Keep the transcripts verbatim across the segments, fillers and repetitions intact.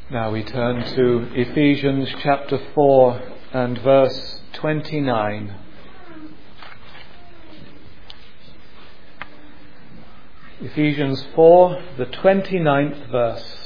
Now we turn to Ephesians chapter four and verse twenty-nine. Ephesians four, the twenty-ninth verse.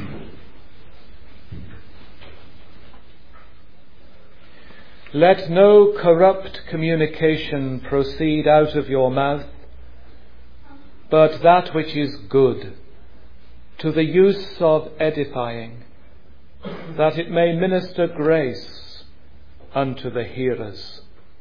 Let no corrupt communication proceed out of your mouth, but that which is good, to the use of edifying, that it may minister grace unto the hearers.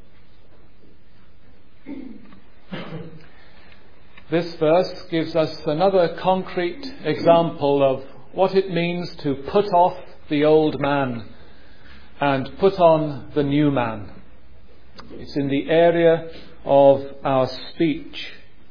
This verse gives us another concrete example of what it means to put off the old man and put on the new man. It's in the area of our speech.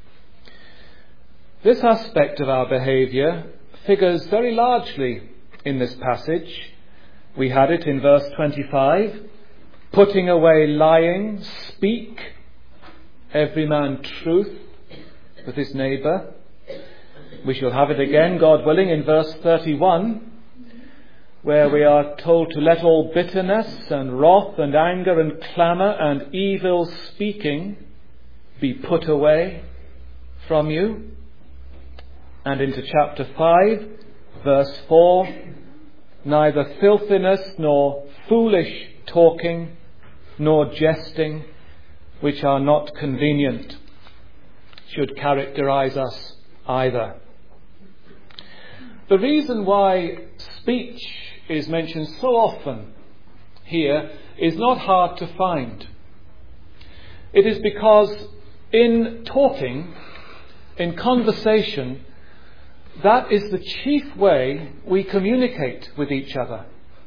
This aspect of our behaviour figures very largely in this passage. We had it in verse twenty-five. Putting away lying, speak every man truth with his neighbour. We shall have it again, God willing, in verse thirty-one, where we are told to let all bitterness and wrath and anger and clamour and evil speaking be put away from you. And into chapter five, verse four, neither filthiness nor foolish talking nor jesting, which are not convenient, should characterize us either. The reason why speech is mentioned so often here is not hard to find. It is because in talking, in conversation, that is the chief way we communicate with each other.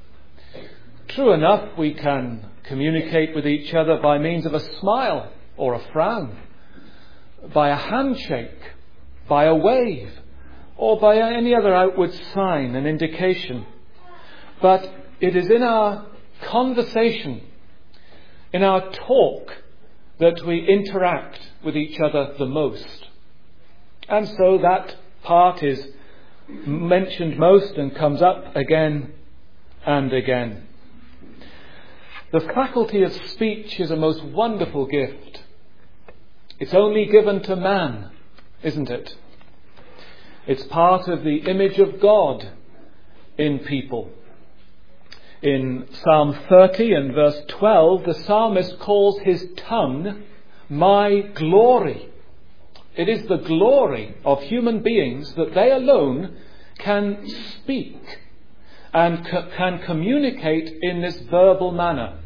True enough, we can communicate with each other by means of a smile or a frown, by a handshake, by a wave, or by any other outward sign and indication. But it is in our conversation, in our talk, that we interact with each other the most. And so that part is mentioned most and comes up again and again. The faculty of speech is a most wonderful gift. It's only given to man, isn't it? It's part of the image of God in people. In Psalm thirty and verse twelve, the psalmist calls his tongue my glory. It is the glory of human beings that they alone can speak and c- can communicate in this verbal manner.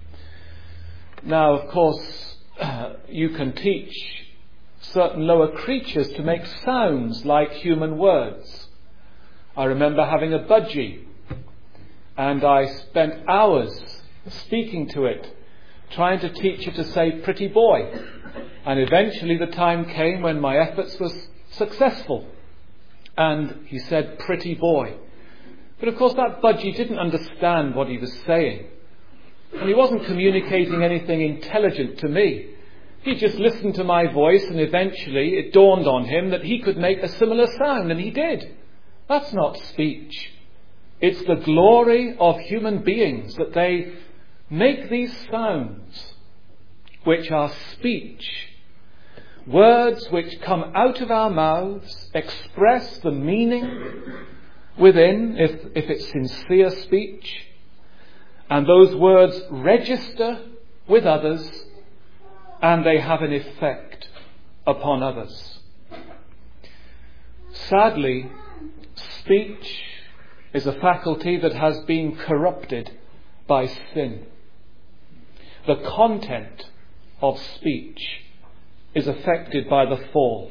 Now, of course, uh, you can teach certain lower creatures to make sounds like human words. I remember having a budgie, and I spent hours speaking to it, trying to teach it to say pretty boy. And eventually the time came when my efforts were successful. And he said, pretty boy. But of course that budgie didn't understand what he was saying. And he wasn't communicating anything intelligent to me. He just listened to my voice, and eventually it dawned on him that he could make a similar sound, and he did. That's not speech. It's the glory of human beings that they make these sounds, which are speech. Words which come out of our mouths express the meaning within, if, if it's sincere speech. And those words register with others, and they have an effect upon others. Sadly, speech is a faculty that has been corrupted by sin. The content of speech is affected by the fall.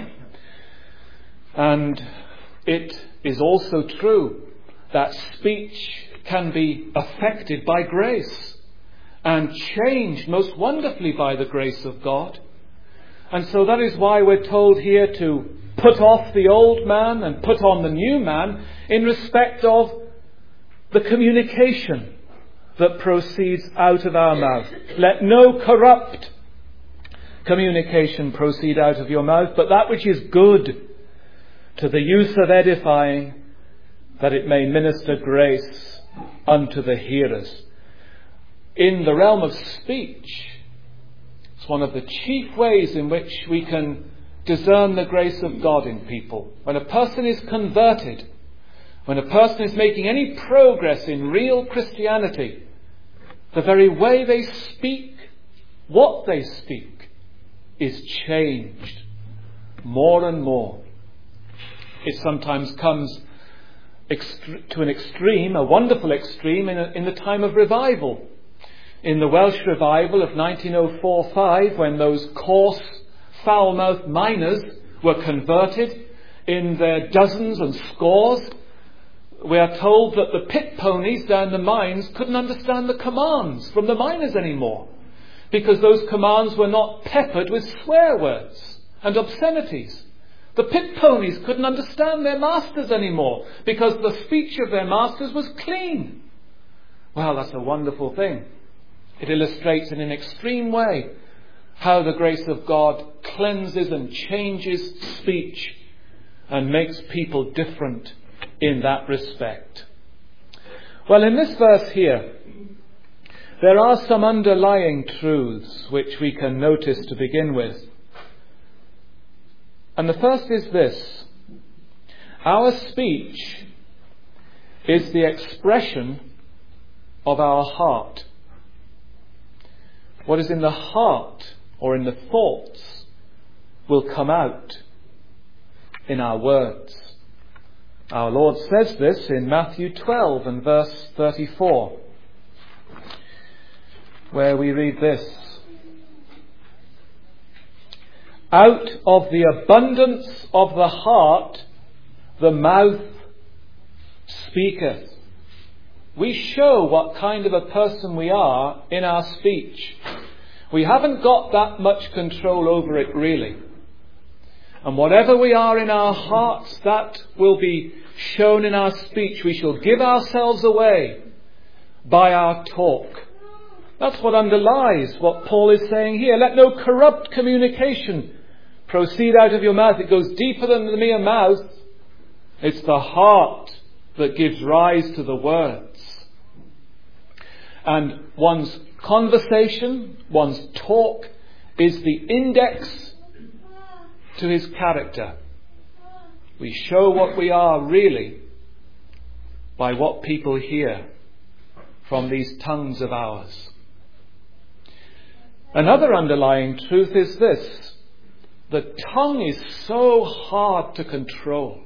And it is also true that speech can be affected by grace and changed most wonderfully by the grace of God. And so that is why we're told here to put off the old man and put on the new man in respect of the communication that proceeds out of our mouth. Let no corrupt communication proceed out of your mouth, but that which is good, to the use of edifying, that it may minister grace unto the hearers. In the realm of speech, it's one of the chief ways in which we can discern the grace of God in people. When a person is converted, when a person is making any progress in real Christianity, the very way they speak, what they speak, is changed more and more. It sometimes comes ext- to an extreme, a wonderful extreme, in, a, in the time of revival. In the Welsh revival of nineteen oh four five, when those coarse, foul-mouthed miners were converted in their dozens and scores, we are told that the pit ponies down the mines couldn't understand the commands from the miners anymore, because those commands were not peppered with swear words and obscenities. The pit ponies couldn't understand their masters anymore, because the speech of their masters was clean. Well, that's a wonderful thing. It illustrates in an extreme way how the grace of God cleanses and changes speech and makes people different in that respect. Well, in this verse here, there are some underlying truths which we can notice to begin with. And the first is this: our speech is the expression of our heart. What is in the heart or in the thoughts will come out in our words. Our Lord says this in Matthew twelve and verse thirty-four, where we read this: out of the abundance of the heart the mouth speaketh. We show what kind of a person we are in our speech. We haven't got that much control over it, really. And whatever we are in our hearts, that will be shown in our speech. We shall give ourselves away by our talk. That's what underlies what Paul is saying here. Let no corrupt communication proceed out of your mouth. It goes deeper than the mere mouth. It's the heart that gives rise to the words. And one's conversation, one's talk, is the index to his character. We show what we are really by what people hear from these tongues of ours. Another underlying truth is this: the tongue is so hard to control,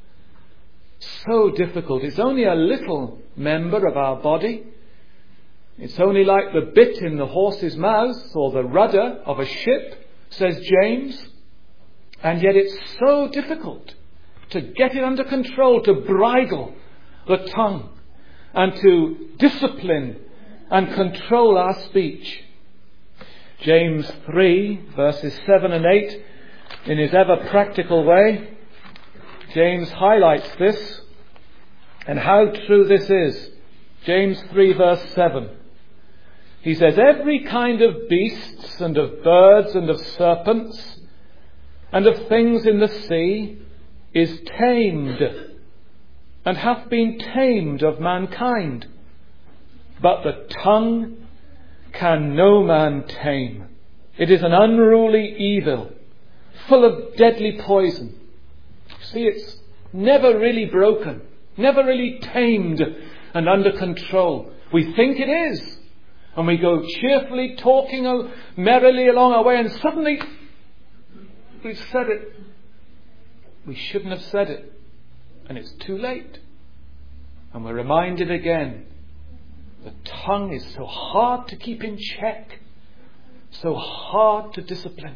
so difficult. It's only a little member of our body. It's only like the bit in the horse's mouth or the rudder of a ship, says James. And yet it's so difficult to get it under control, to bridle the tongue and to discipline and control our speech. James three, verses seven and eight, in his ever practical way, James highlights this and how true this is. James three, verse seven. He says, every kind of beasts and of birds and of serpents and of things in the sea is tamed and hath been tamed of mankind. But the tongue can no man tame. It is an unruly evil, full of deadly poison. See, it's never really broken, never really tamed and under control. We think it is. And we go cheerfully talking merrily along our way, and suddenly we've said it. We shouldn't have said it. And it's too late. And we're reminded again, the tongue is so hard to keep in check, so hard to discipline.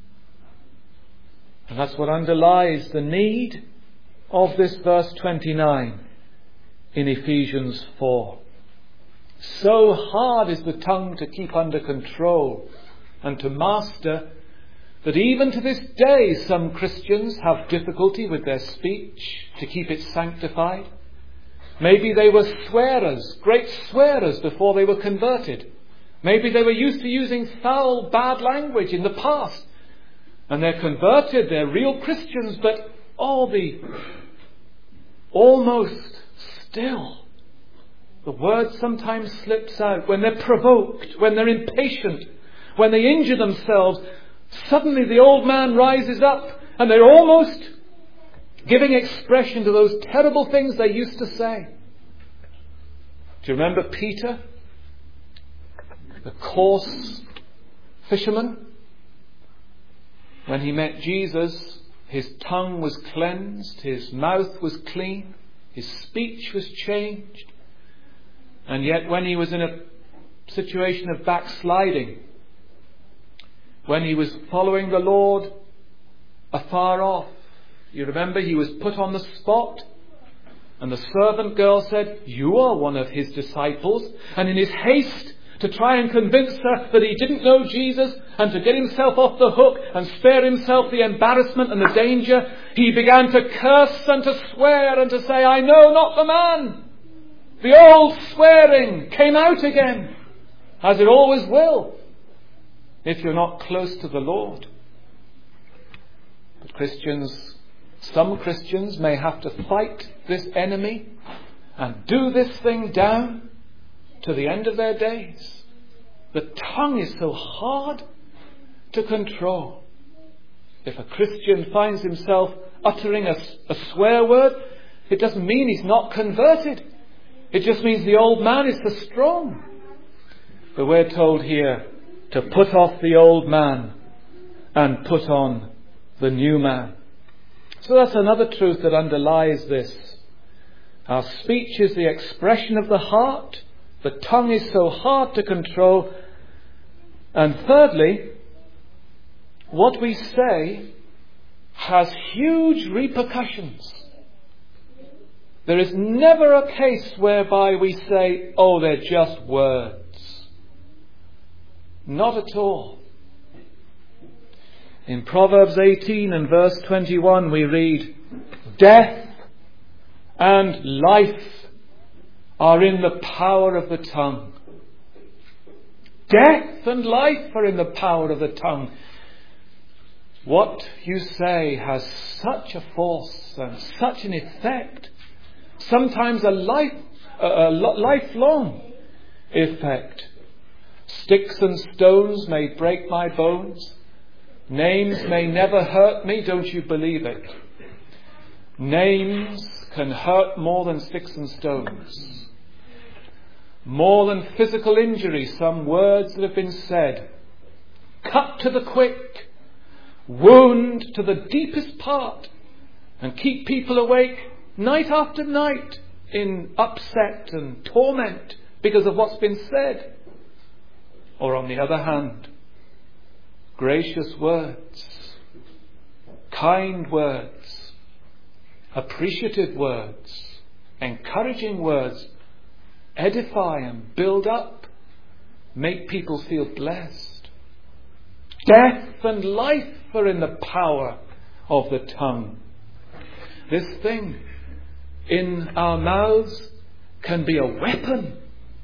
And that's what underlies the need of this verse twenty-nine in Ephesians four. So hard is the tongue to keep under control and to master that even to this day some Christians have difficulty with their speech to keep it sanctified. Maybe they were swearers, great swearers before they were converted. Maybe they were used to using foul, bad language in the past. And they're converted, they're real Christians, but all the almost still, the word sometimes slips out. When they're provoked, when they're impatient, when they injure themselves, suddenly the old man rises up and they're almost giving expression to those terrible things they used to say. Do you remember Peter, the coarse fisherman? When he met Jesus, his tongue was cleansed, his mouth was clean, his speech was changed. And yet when he was in a situation of backsliding, when he was following the Lord afar off, you remember he was put on the spot, and the servant girl said, "You are one of his disciples." And in his haste to try and convince her that he didn't know Jesus, and to get himself off the hook and spare himself the embarrassment and the danger, he began to curse and to swear and to say, "I know not the man." The old swearing came out again, as it always will if you're not close to the Lord. But Christians, some Christians may have to fight this enemy and do this thing down to the end of their days. The tongue is so hard to control. If a Christian finds himself uttering a, a swear word, it doesn't mean he's not converted. It just means the old man is so strong. But we're told here to put off the old man and put on the new man. So that's another truth that underlies this. Our speech is the expression of the heart. The tongue is so hard to control. And thirdly, what we say has huge repercussions. There is never a case whereby we say, "Oh, they're just words." Not at all. In Proverbs eighteen and verse twenty-one we read, "Death and life are in the power of the tongue." Death and life are in the power of the tongue. What you say has such a force and such an effect. Sometimes a life, a lifelong effect. Sticks and stones may break my bones. Names may never hurt me. Don't you believe it? Names can hurt more than sticks and stones. More than physical injury, some words that have been said. Cut to the quick. Wound to the deepest part. And keep people awake night after night in upset and torment because of what's been said. Or on the other hand, gracious words, kind words, appreciative words, encouraging words, edify and build up, make people feel blessed. Death and life are in the power of the tongue. This thing in our mouths can be a weapon,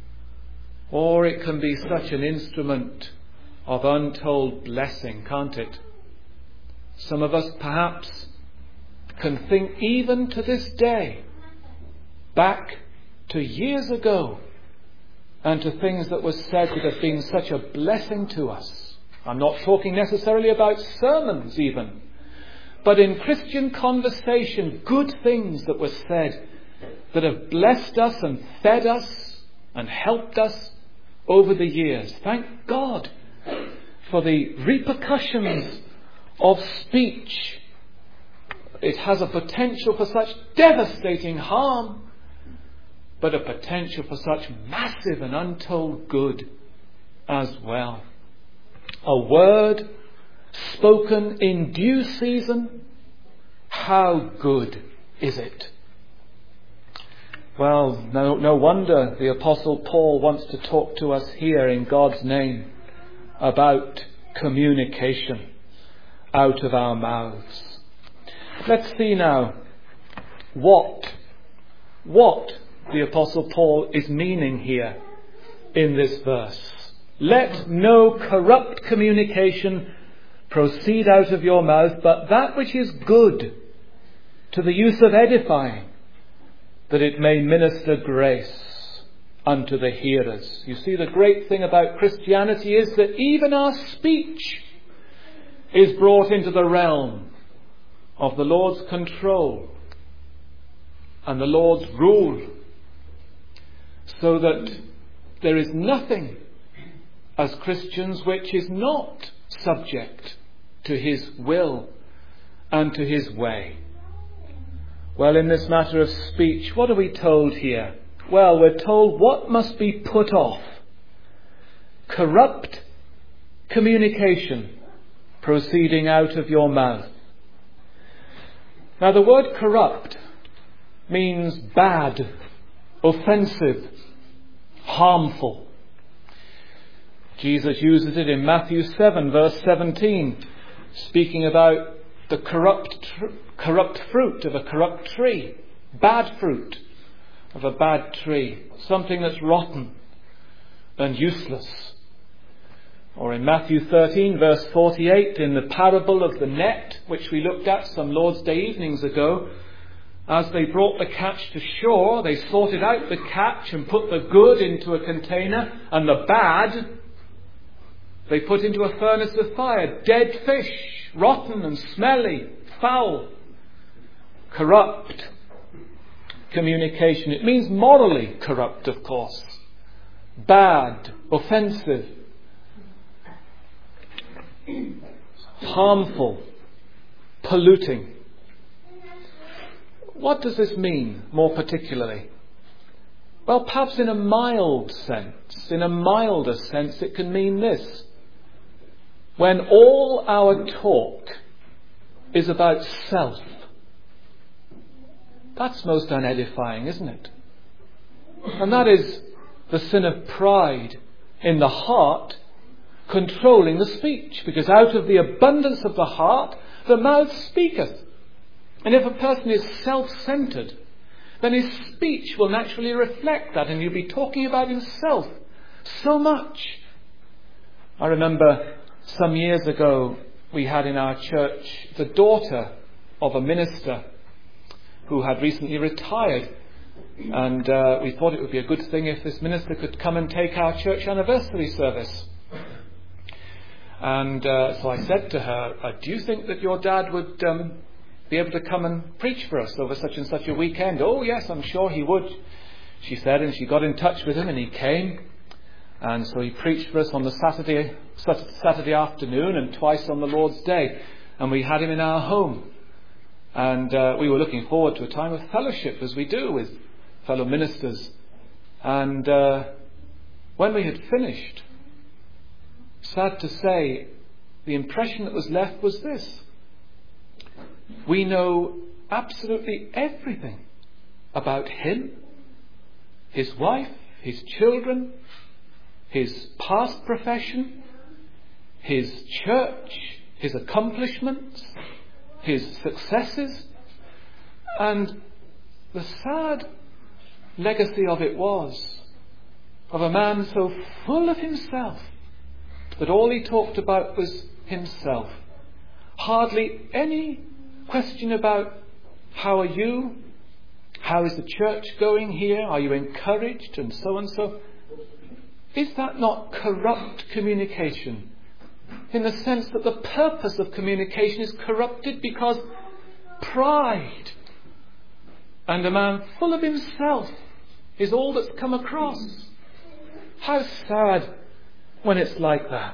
or it can be such an instrument of untold blessing, can't it? Some of us perhaps can think even to this day back to years ago and to things that were said that have been such a blessing to us. I'm not talking necessarily about sermons even, but in Christian conversation, good things that were said that have blessed us and fed us and helped us over the years. Thank God for the repercussions of speech. It has a potential for such devastating harm, but a potential for such massive and untold good as well. A word spoken in due season, how good is it? Well, no, no wonder the Apostle Paul wants to talk to us here in God's name about communication out of our mouths. Let's see now what, what the Apostle Paul is meaning here in this verse. Let no corrupt communication proceed out of your mouth, but that which is good to the use of edifying, that it may minister grace unto the hearers. You see, the great thing about Christianity is that even our speech is brought into the realm of the Lord's control and the Lord's rule, so that there is nothing as Christians which is not subject to his will and to his way. Well, in this matter of speech, what are we told here? Well, we're told what must be put off. Corrupt communication proceeding out of your mouth. Now, the word corrupt means bad, offensive, harmful. Jesus uses it in Matthew seven, verse seventeen, speaking about the corrupt tr- corrupt fruit of a corrupt tree, bad fruit of a bad tree, something that's rotten and useless. Or in Matthew thirteen, verse forty-eight, in the parable of the net, which we looked at some Lord's Day evenings ago, as they brought the catch to shore, they sorted out the catch and put the good into a container, and the bad they put into a furnace of fire. Dead fish, rotten and smelly, foul, corrupt communication. It means morally corrupt, of course. Bad, offensive, harmful, polluting. What does this mean more particularly? Well, perhaps in a mild sense, in a milder sense, it can mean this. When all our talk is about self, that's most unedifying, isn't it? And that is the sin of pride in the heart controlling the speech, because out of the abundance of the heart the mouth speaketh. And if a person is self-centered, then his speech will naturally reflect that, and he'll be talking about himself so much. I remember some years ago we had in our church the daughter of a minister who had recently retired, and uh, we thought it would be a good thing if this minister could come and take our church anniversary service. And uh, so I said to her, uh, do you think that your dad would um, be able to come and preach for us over such and such a weekend? Oh yes, I'm sure he would, she said, and she got in touch with him and he came. And so he preached for us on the Saturday Saturday afternoon and twice on the Lord's Day. And we had him in our home. And uh, we were looking forward to a time of fellowship, as we do with fellow ministers. And uh, when we had finished, sad to say, the impression that was left was this. We know absolutely everything about him, his wife, his children, his past profession, his church, his accomplishments, his successes. And the sad legacy of it was of a man so full of himself that all he talked about was himself. Hardly any question about how are you, how is the church going here, are you encouraged, and so and so. Is that not corrupt communication? In the sense that the purpose of communication is corrupted because pride and a man full of himself is all that's come across. How sad when it's like that.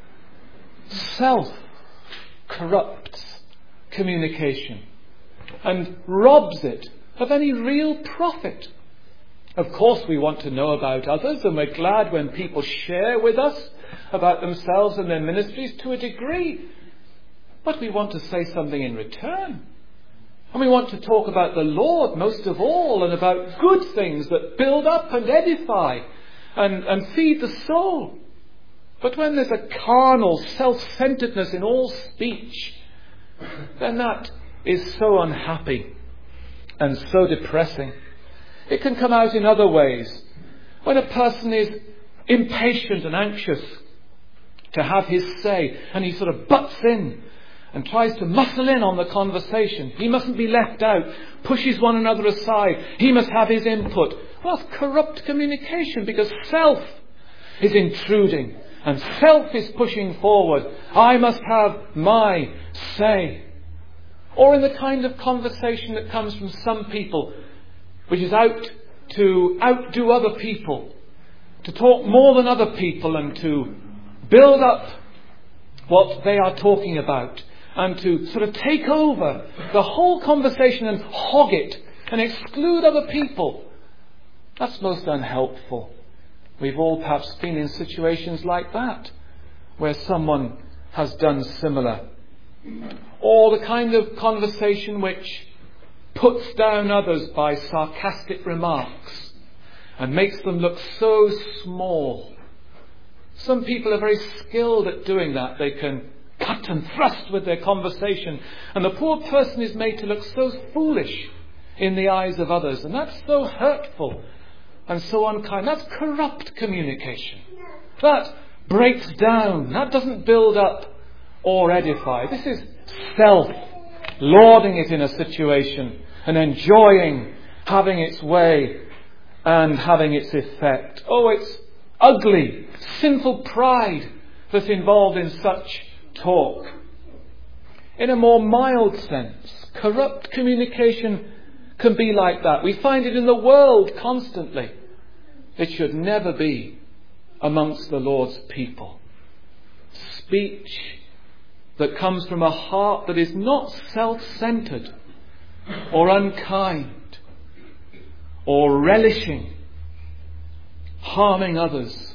Self corrupts communication and robs it of any real profit. Of course we want to know about others, and we're glad when people share with us about themselves and their ministries to a degree. But we want to say something in return. And we want to talk about the Lord most of all, and about good things that build up and edify and, and feed the soul. But when there's a carnal self-centeredness in all speech, then that is so unhappy and so depressing. It can come out in other ways. When a person is impatient and anxious to have his say, and he sort of butts in and tries to muscle in on the conversation. He mustn't be left out, pushes one another aside. He must have his input. Well, that's corrupt communication, because self is intruding and self is pushing forward. I must have my say. Or in the kind of conversation that comes from some people, which is out to outdo other people, to talk more than other people and to build up what they are talking about, and to sort of take over the whole conversation and hog it and exclude other people. That's most unhelpful. We've all perhaps been in situations like that, where someone has done similar. Or the kind of conversation which puts down others by sarcastic remarks and makes them look so small. Some people are very skilled at doing that. They can cut and thrust with their conversation, and the poor person is made to look so foolish in the eyes of others, and that's so hurtful and so unkind. That's corrupt communication. That breaks down. That doesn't build up or edify. This is self lauding it in a situation and enjoying having its way and having its effect. Oh, it's ugly, sinful pride that's involved in such talk. In a more mild sense, corrupt communication can be like that. We find it in the world constantly. It should never be amongst the Lord's people. Speech that comes from a heart that is not self-centered or unkind or relishing harming others.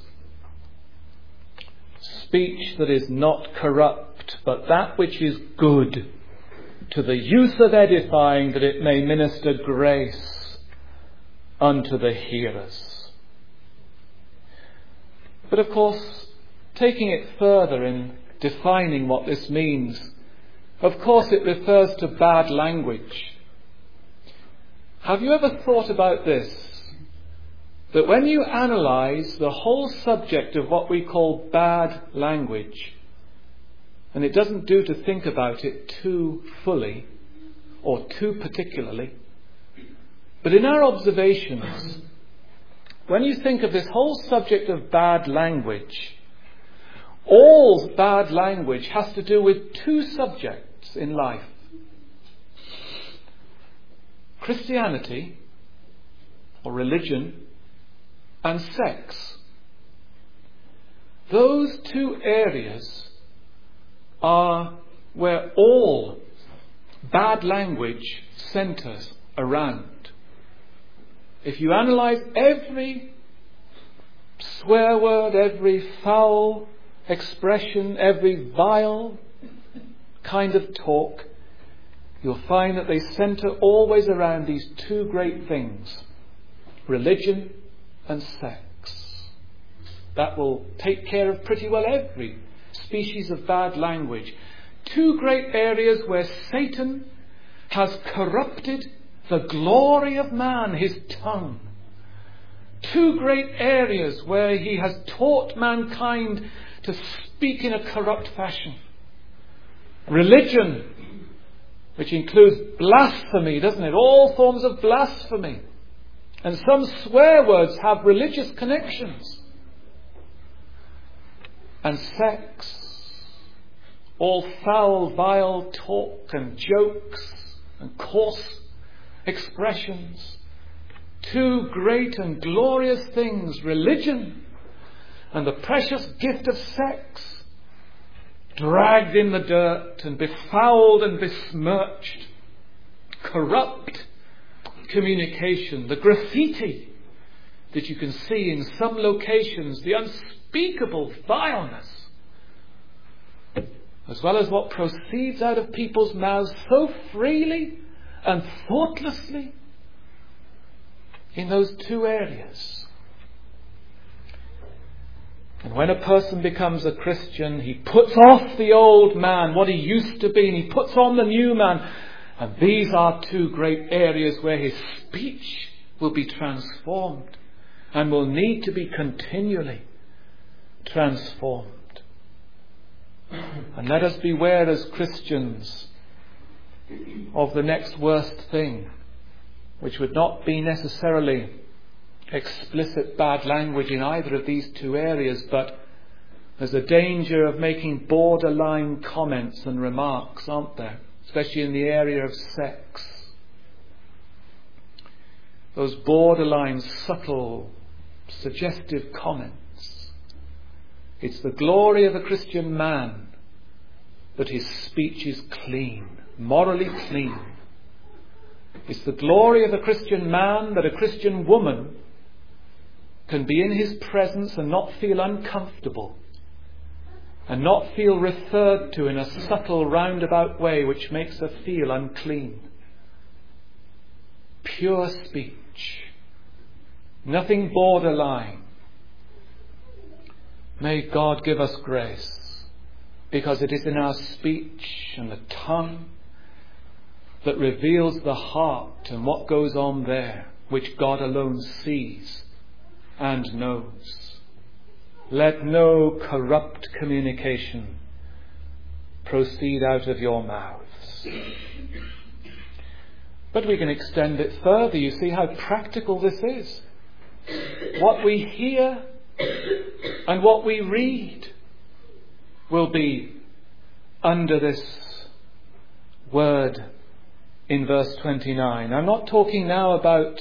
Speech that is not corrupt, but that which is good, to the use of edifying, that it may minister grace unto the hearers. But of course, taking it further in defining what this means, of course it refers to bad language. Have you ever thought about this? That when you analyse the whole subject of what we call bad language, and it doesn't do to think about it too fully or too particularly, but in our observations, when you think of this whole subject of bad language, all bad language has to do with two subjects in life. Christianity, or religion, and sex. Those two areas are where all bad language centres around. If you analyse every swear word, every foul expression, every vile kind of talk, you'll find that they centre always around these two great things: religion and sex. That will take care of pretty well every species of bad language. Two great areas where Satan has corrupted the glory of man, his tongue. Two great areas where he has taught mankind to speak in a corrupt fashion. Religion, which includes blasphemy, doesn't it? All forms of blasphemy. And some swear words have religious connections. And sex, all foul, vile talk and jokes and coarse expressions. Two great and glorious things, religion and the precious gift of sex, dragged in the dirt and befouled and besmirched. Corrupt communication, the graffiti that you can see in some locations, the unspeakable vileness, as well as what proceeds out of people's mouths so freely and thoughtlessly in those two areas. And when a person becomes a Christian, he puts off the old man, what he used to be, and he puts on the new man. And these are two great areas where his speech will be transformed and will need to be continually transformed. And let us beware as Christians of the next worst thing, which would not be necessarily explicit bad language in either of these two areas, but there's a danger of making borderline comments and remarks, aren't there? Especially in the area of sex. Those borderline, subtle, suggestive comments. It's the glory of a Christian man that his speech is clean, morally clean. It's the glory of a Christian man that a Christian woman can be in his presence and not feel uncomfortable, and not feel referred to in a subtle roundabout way which makes her feel unclean. Pure speech, nothing borderline. May God give us grace, because it is in our speech and the tongue that reveals the heart and what goes on there, which God alone sees and knows. Let no corrupt communication proceed out of your mouths. But we can extend it further. You see how practical this is. What we hear and what we read will be under this word in verse twenty-nine. I'm not talking now about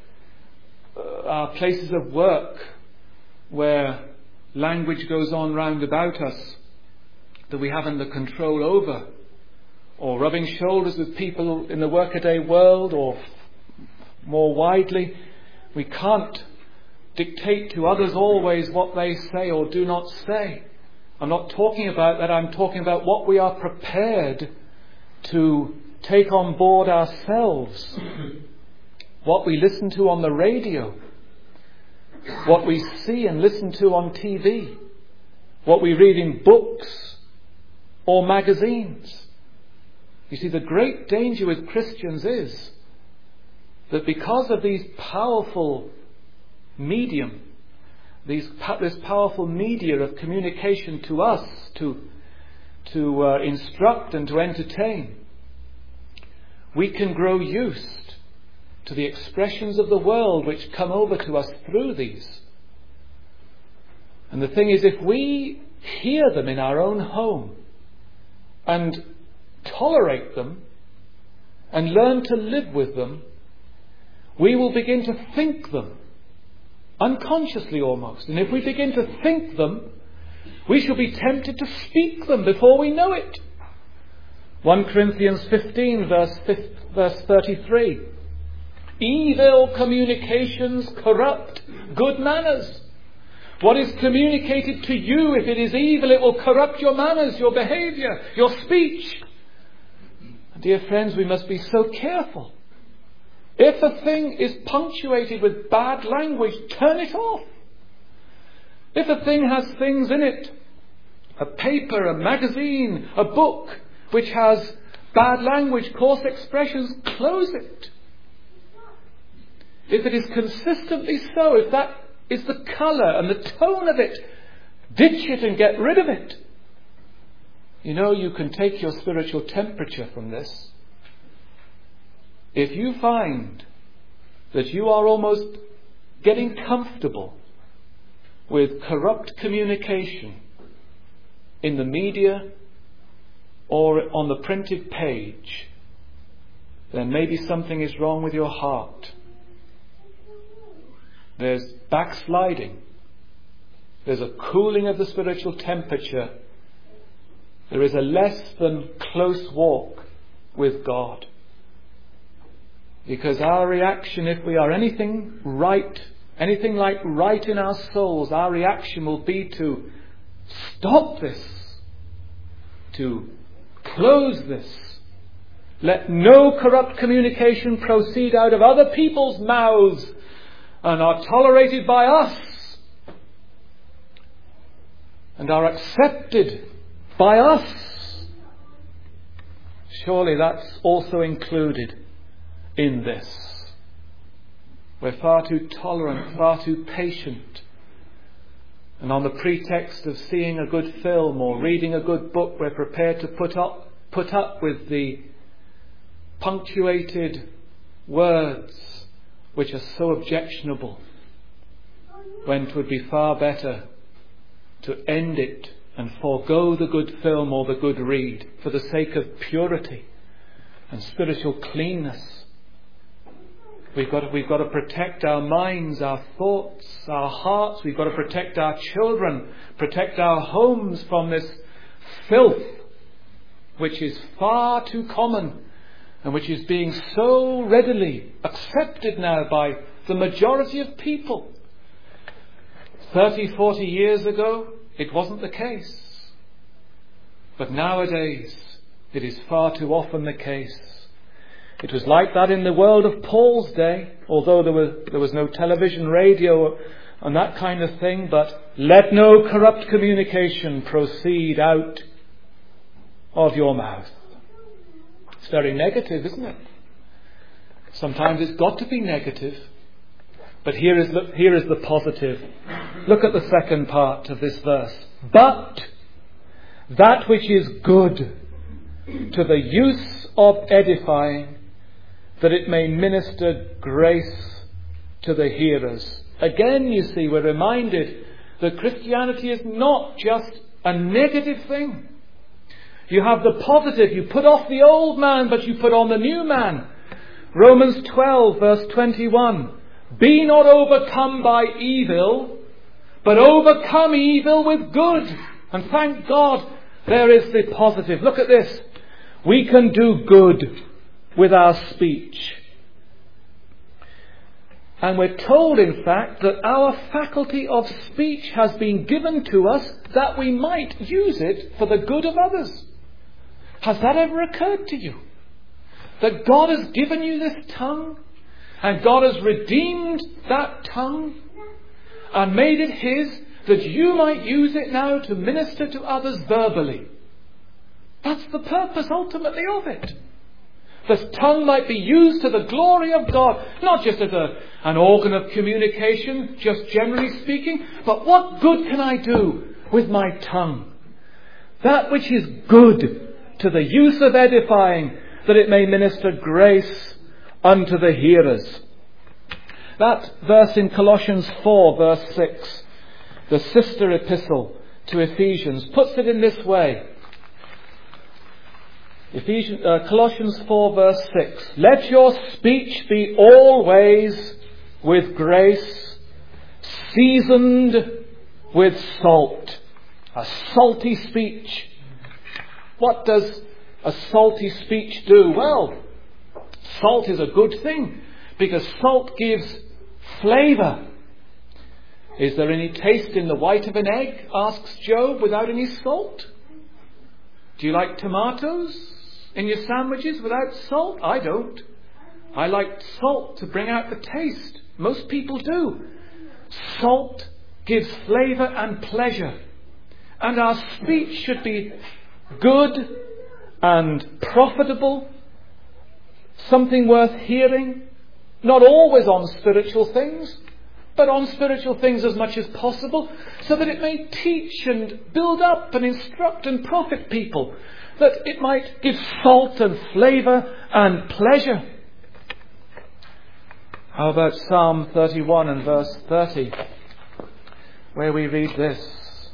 uh, our places of work where language goes on round about us that we haven't the control over, or rubbing shoulders with people in the workaday world, or more widely, we can't dictate to others always what they say or do not say. I'm not talking about that. I'm talking about what we are prepared to take on board ourselves. What we listen to on the radio, what we see and listen to on T V, what we read in books or magazines. You see, the great danger with Christians is that because of these powerful medium, these, this powerful media of communication to us, to, to uh, instruct and to entertain, we can grow used to the expressions of the world which come over to us through these. And the thing is, if we hear them in our own home and tolerate them and learn to live with them, we will begin to think them, unconsciously almost. And if we begin to think them, we shall be tempted to speak them before we know it. First Corinthians fifteen, verse, verse thirty-three. Evil communications corrupt good manners. What is communicated to you, if it is evil, it will corrupt your manners, your behavior, your speech. Dear friends, we must be so careful. If a thing is punctuated with bad language, turn it off. If a thing has things in it, a paper, a magazine, a book, which has bad language, coarse expressions, close it. If it is consistently so, if that is the colour and the tone of it, ditch it and get rid of it. You know, you can take your spiritual temperature from this. If you find that you are almost getting comfortable with corrupt communication in the media or on the printed page, then maybe something is wrong with your heart. There's backsliding. There's a cooling of the spiritual temperature. There is a less than close walk with God. Because our reaction, if we are anything right, anything like right in our souls, our reaction will be to stop this, to close this. Let no corrupt communication proceed out of other people's mouths and are tolerated by us and are accepted by us. Surely that's also included in this. We're far too tolerant, far too patient And on the pretext of seeing a good film or reading a good book, we're prepared to put up, put up with the punctuated words which are so objectionable, when it would be far better to end it and forego the good film or the good read for the sake of purity and spiritual cleanness. We've got to, we've got to protect our minds, our thoughts, our hearts. We've got to protect our children, protect our homes from this filth which is far too common and which is being so readily accepted now by the majority of people. Thirty, forty years ago, it wasn't the case. But nowadays, it is far too often the case. It was like that in the world of Paul's day, although there was, there was no television, radio, and that kind of thing. But let no corrupt communication proceed out of your mouth. It's very negative, isn't it? Sometimes it's got to be negative. But here is the, here is the positive. Look at the second part of this verse. But that which is good to the use of edifying, that it may minister grace to the hearers. Again, you see, we're reminded that Christianity is not just a negative thing. You have the positive. You put off the old man, but you put on the new man. Romans twelve, verse twenty-one. Be not overcome by evil, but overcome evil with good. And thank God, there is the positive. Look at this. We can do good with our speech. And we're told, in fact, that our faculty of speech has been given to us that we might use it for the good of others. Has that ever occurred to you? That God has given you this tongue, and God has redeemed that tongue and made it His, that you might use it now to minister to others verbally. That's the purpose ultimately of it. The tongue might be used to the glory of God, not just as a, an organ of communication, just generally speaking, but what good can I do with my tongue? That which is good to the use of edifying, that it may minister grace unto the hearers. That verse in Colossians four, verse six, the sister epistle to Ephesians, puts it in this way. Ephesians, uh, Colossians four, verse six. Let your speech be always with grace, seasoned with salt. A salty speech. What does a salty speech do? Well, salt is a good thing, because salt gives flavour. Is there any taste in the white of an egg, asks Job, without any salt? Do you like tomatoes in your sandwiches without salt? I don't. I like salt to bring out the taste. Most people do. Salt gives flavour and pleasure. And our speech should be good and profitable, something worth hearing, not always on spiritual things, but on spiritual things as much as possible, so that it may teach and build up and instruct and profit people, that it might give salt and flavour and pleasure. How about Psalm thirty-one and verse thirty, where we read this?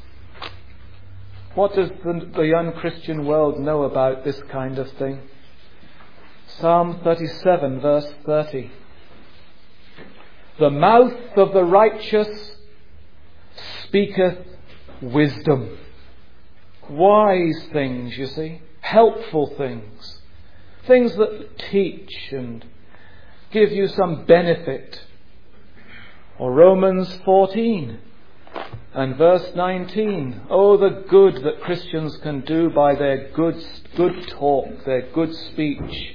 What does the, the unchristian world know about this kind of thing? Psalm thirty-seven, verse thirty. The mouth of the righteous speaketh wisdom. Wise things, you see. Helpful things. Things that teach and give you some benefit. Or Romans fourteen and verse nineteen. Oh, the good that Christians can do by their good, good talk, their good speech.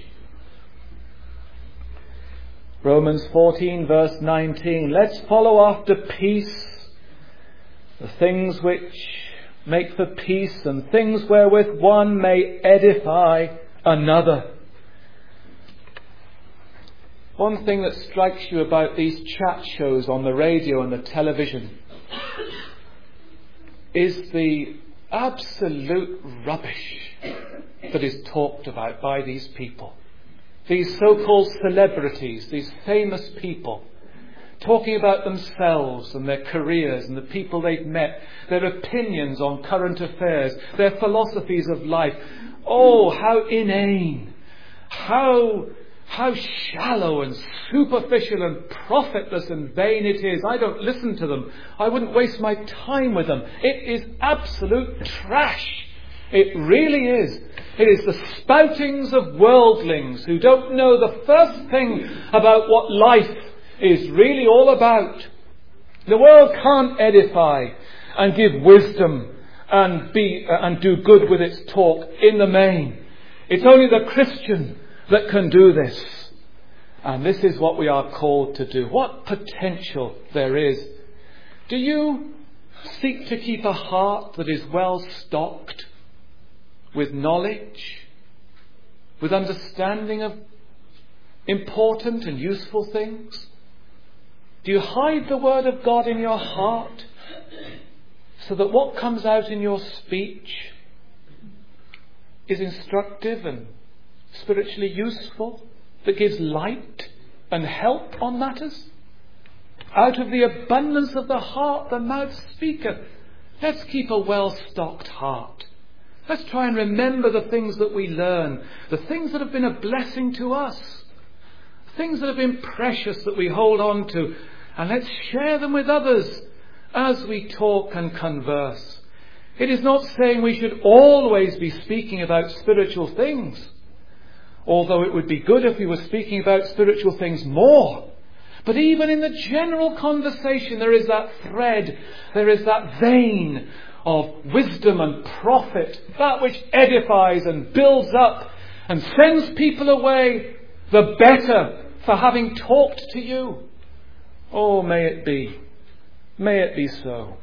Romans fourteen, verse nineteen. Let's follow after peace, the things which make for peace, and things wherewith one may edify another. One thing that strikes you about these chat shows on the radio and the television is the absolute rubbish that is talked about by these people. These so-called celebrities, these famous people, talking about themselves and their careers and the people they've met, their opinions on current affairs, their philosophies of life. Oh, how inane, how, how shallow and superficial and profitless and vain it is. I don't listen to them. I wouldn't waste my time with them. It is absolute trash. It really is. It is the spoutings of worldlings who don't know the first thing about what life is really all about. The world can't edify and give wisdom and be uh, and do good with its talk in the main. It's only the Christian that can do this. And this is what we are called to do. What potential there is. Do you seek to keep a heart that is well stocked with knowledge, with understanding of important and useful things? Do you hide the Word of God in your heart so that what comes out in your speech is instructive and spiritually useful, that gives light and help on matters? Out of the abundance of the heart the mouth speaketh. Let's keep a well-stocked heart. Let's try and remember the things that we learn, the things that have been a blessing to us, things that have been precious that we hold on to, and let's share them with others as we talk and converse. It is not saying we should always be speaking about spiritual things, although it would be good if we were speaking about spiritual things more. But even in the general conversation, there is that thread, there is that vein of wisdom and profit, that which edifies and builds up and sends people away the better for having talked to you. Oh, may it be. May it be so.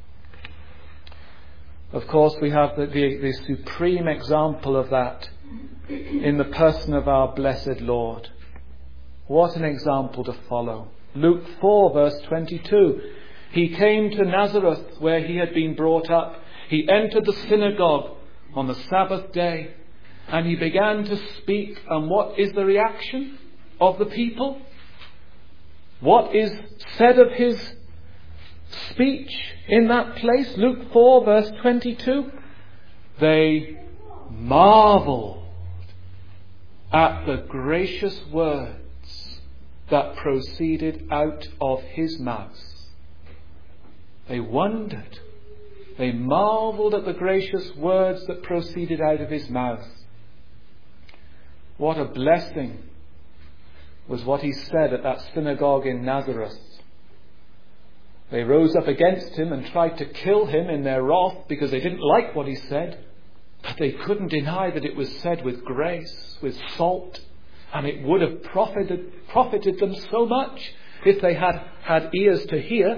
Of course, we have the, the, the supreme example of that in the person of our blessed Lord. What an example to follow. Luke four, verse twenty-two. He came to Nazareth, where he had been brought up. He entered the synagogue on the Sabbath day, and he began to speak. And what is the reaction of the people? What is said of his speech in that place? Luke four, verse twenty-two. They marveled at the gracious words that proceeded out of his mouth. They wondered. They marveled at the gracious words that proceeded out of his mouth. What a blessing was what he said at that synagogue in Nazareth. They rose up against him and tried to kill him in their wrath because they didn't like what he said. But they couldn't deny that it was said with grace, with salt, and it would have profited, profited them so much if they had had ears to hear.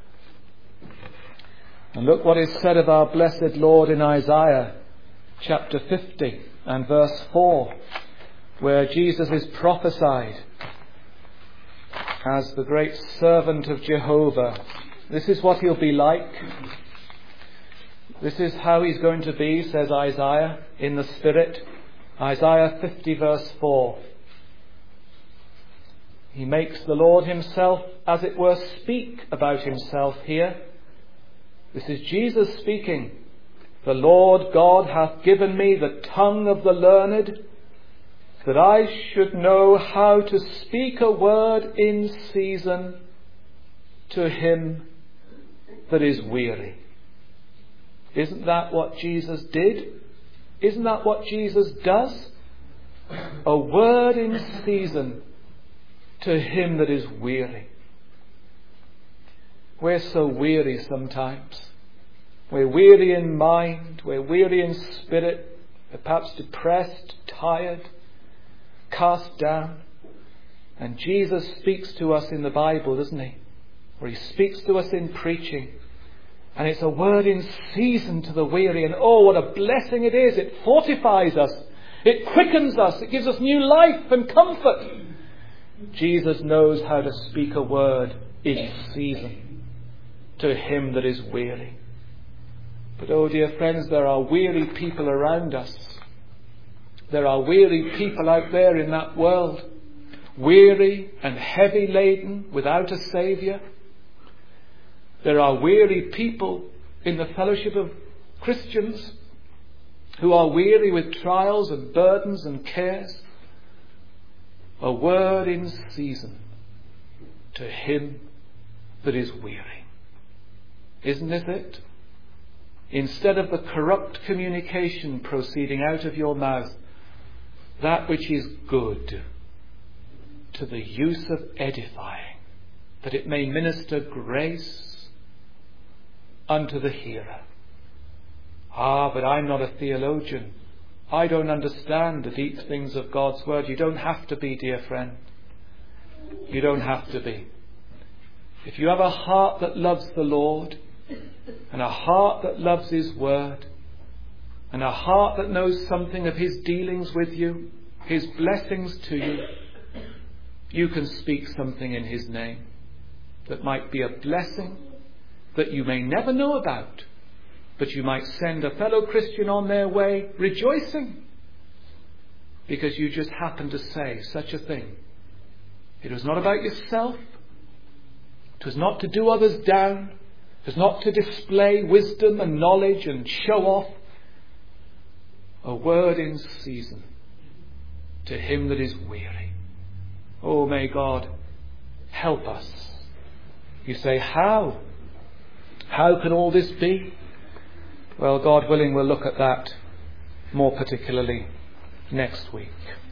And look what is said of our blessed Lord in Isaiah chapter fifty and verse four, where Jesus is prophesied as the great servant of Jehovah. This is what he'll be like. This is how he's going to be, says Isaiah, in the Spirit. Isaiah fifty verse four. He makes the Lord himself, as it were, speak about himself here. This is Jesus speaking. The Lord God hath given me the tongue of the learned, that I should know how to speak a word in season to him that is weary. Isn't that what Jesus did? Isn't that what Jesus does? A word in season to him that is weary. We're so weary sometimes. We're weary in mind, we're weary in spirit, we're perhaps depressed, tired, cast down. And Jesus speaks to us in the Bible, doesn't he? Or he speaks to us in preaching. And it's a word in season to the weary. And oh, what a blessing it is. It fortifies us. It quickens us. It gives us new life and comfort. Jesus knows how to speak a word in season to him that is weary. But oh dear friends, there are weary people around us. There are weary people out there in that world, weary and heavy laden without a Saviour. There are weary people in the fellowship of Christians who are weary with trials and burdens and cares. A word in season to him that is weary. Isn't this it? Instead of the corrupt communication proceeding out of your mouth, that which is good to the use of edifying, that it may minister grace unto the hearer. Ah, but I'm not a theologian. I don't understand the deep things of God's word. You don't have to be, dear friend. You don't have to be. If you have a heart that loves the Lord, and a heart that loves his word, and a heart that knows something of his dealings with you, his blessings to you, you can speak something in his name that might be a blessing that you may never know about, but you might send a fellow Christian on their way rejoicing because you just happened to say such a thing. It was not about yourself. It was not to do others down. It was not to display wisdom and knowledge and show off. A word in season to him that is weary. Oh, may God help us. You say, how? How can all this be? Well, God willing, we'll look at that more particularly next week.